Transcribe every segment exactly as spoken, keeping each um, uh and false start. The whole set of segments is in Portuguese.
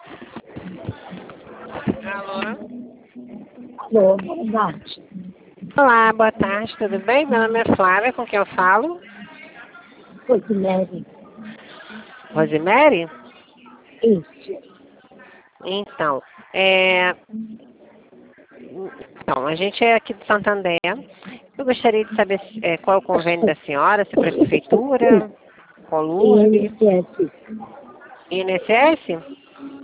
Alô? Alô, boa tarde. Olá, boa tarde, tudo bem? Meu nome é Flávia, com quem eu falo? Rosemary. Rosemary? Isso. Então, é... Então, a gente é aqui de Santander. Eu gostaria de saber é, qual é o convênio da senhora, se é para a prefeitura, Colurb, I N S S. I N S S?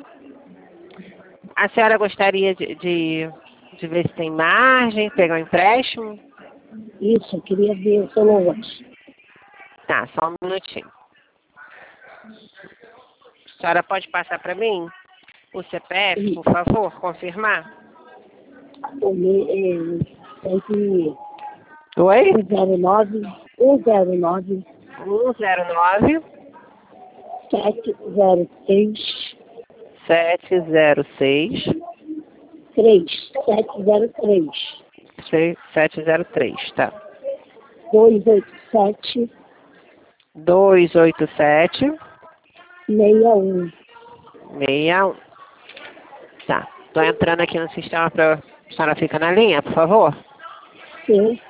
A senhora gostaria de, de, de ver se tem margem, pegar um empréstimo? Isso, eu queria ver o celular. Tá, só um minutinho. A senhora pode passar para mim o C P F, por favor, confirmar? O meu é, é de Oi? um zero nove, um zero nove, um zero nove, sete zero seis, sete zero seis, três, sete zero três, sete zero três, tá? dois oito sete, dois oito sete, seis um. seis um. Tá, tô entrando aqui no sistema para a senhora ficar na linha, por favor. Sim.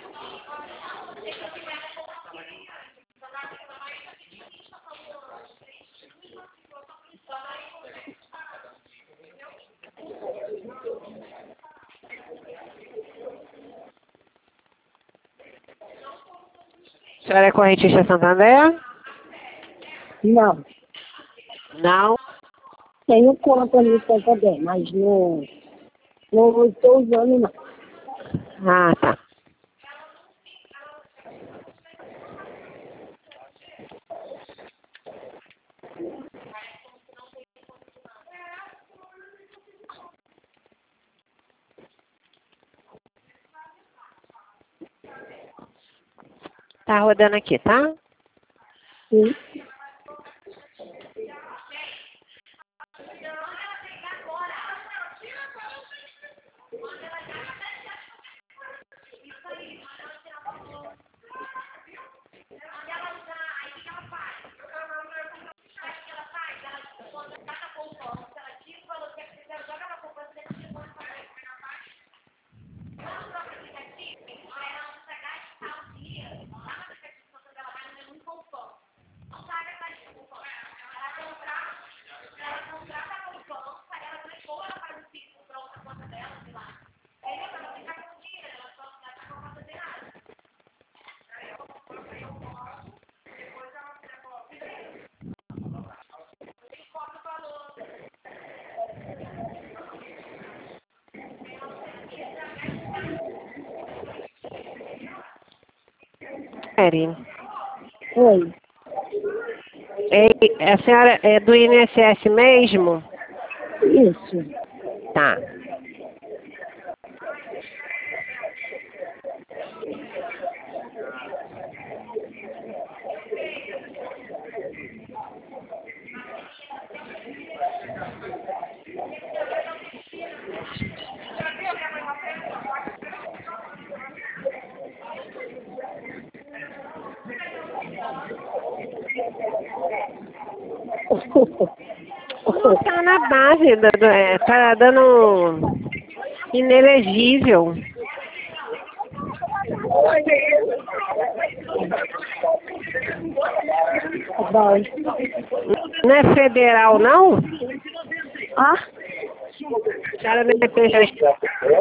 A senhora é correntista Santander? Não. Não? Tenho conta no Santander, mas não não estou usando não. Ah, tá. Tá rodando aqui, tá? Sim. Eri, Oi. é, a senhora é do I N S S mesmo? Isso. Tá. Não, tá na base, do, do- é, tá dando inelegível. Tá bom. Não é federal, não? Ah? A senhora não é federal.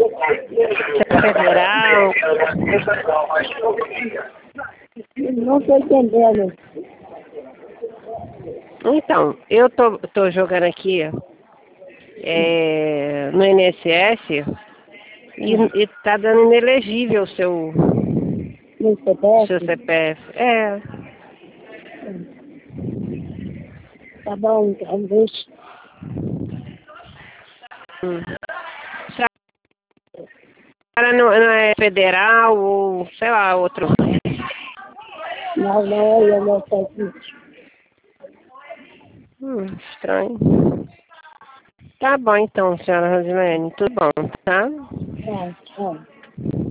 federal. Não estou entendendo. Então, eu tô, tô jogando aqui é, no I N S S e, e tá dando inelegível o seu, No seu C P F? C P F. É. Tá bom, então deixa. Hum. A senhora não, não é federal ou, sei lá, outro. Não, não, eu não sei. Hum, estranho. Tá bom então, senhora Rosilene. Tudo bom, tá? Tá, tchau.